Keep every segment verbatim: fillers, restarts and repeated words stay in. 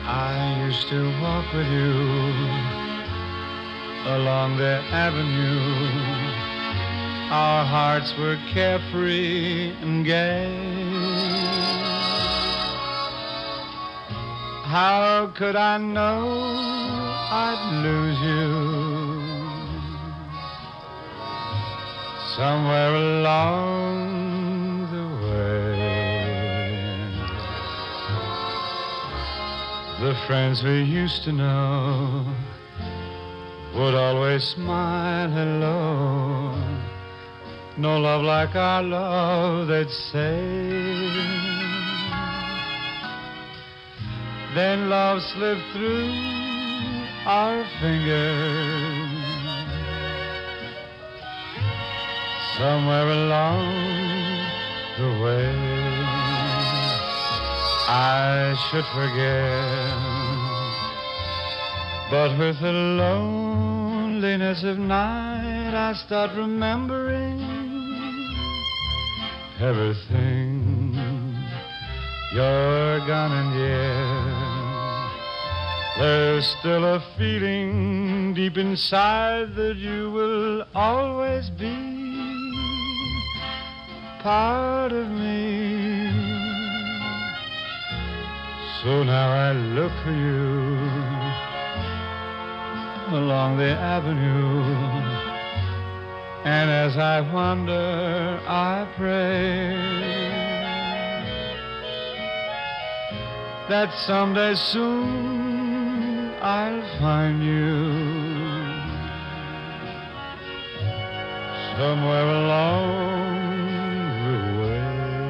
I used to walk with you along the avenue. Our hearts were carefree and gay. How could I know I'd lose you somewhere along the way? The friends we used to know would always smile hello. No love like our love, they'd say. Then love slipped through our fingers somewhere along the way. I should forget, but with the loneliness of night I start remembering everything. You're gone and yet there's still a feeling deep inside that you will always be part of me. So now I look for you along the avenue, and as I wander I pray that someday soon I'll find you somewhere along the way.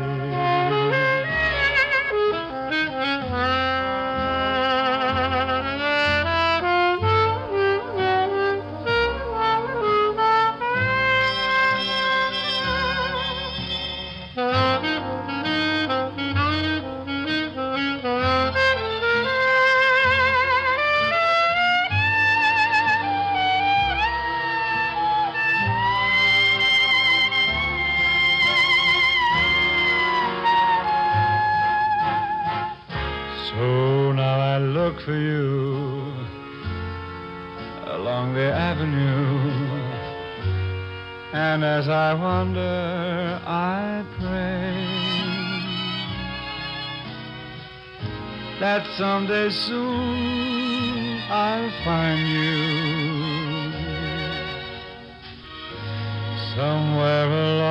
So now I look for you along the avenue, and as I wander I pray that someday soon I'll find you somewhere along